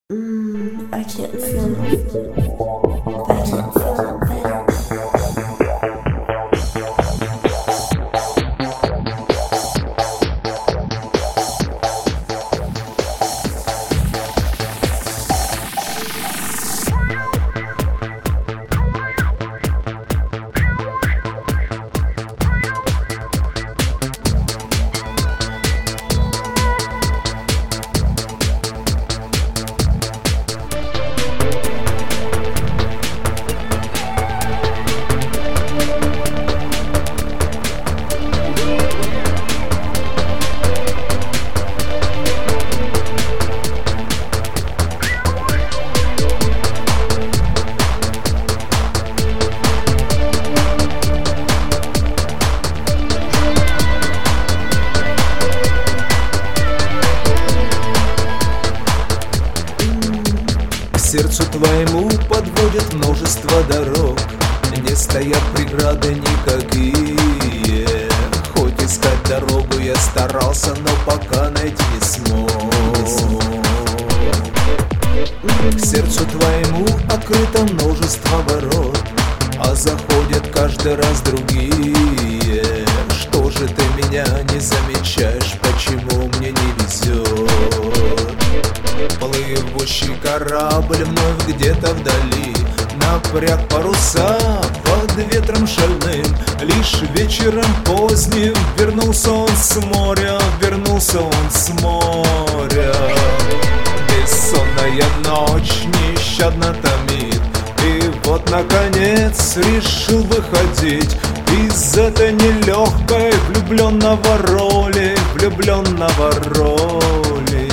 I can't feel nothing. I can't feel nothing. Сердцу твоему подводят множество дорог, не стоят преграды никакие. Хоть искать дорогу я старался, но пока найти не смог. К сердцу твоему открыто множество ворот, а заходят каждый раз другие. Что же ты меня не замечаешь, почему мне не везет? Плывущий корабль вновь где-то вдали напряг паруса под ветром шальным. Лишь вечером поздним вернулся он с моря, вернулся он с моря. Бессонная ночь нещадно томит, и вот наконец решил выходить из этой нелегкой влюбленного роли, влюбленного роли.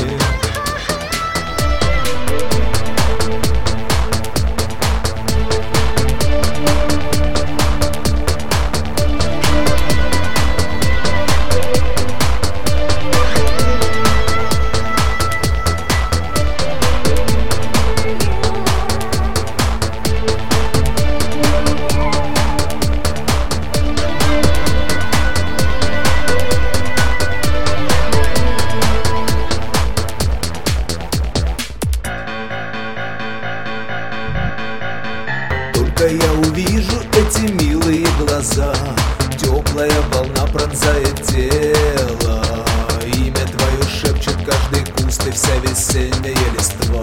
Только я увижу эти милые глаза, теплая волна пронзает тело. Имя твое шепчет каждый куст и вся весенняя листва.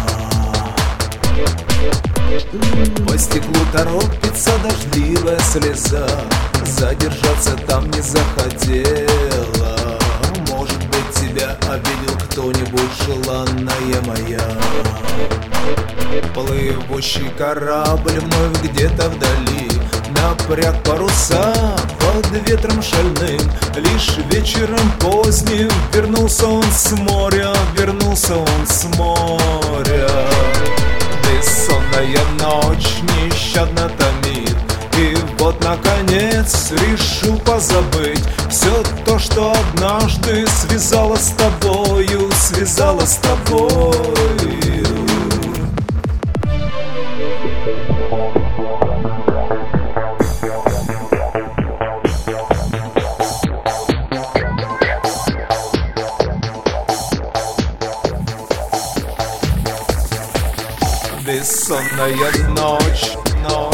По стеклу торопится дождливая слеза, задержаться там не захотела. Может быть, тебя обидел кто-нибудь, желанная моя. Плывущий корабль вновь где-то вдали напряг паруса под ветром шальным. Лишь вечером поздним вернулся он с моря, вернулся он с моря. Бессонная ночь нещадно томит, и вот наконец решил позабыть все то, что однажды связало с тобою, связало с тобою. Бессонная ночь, ночь.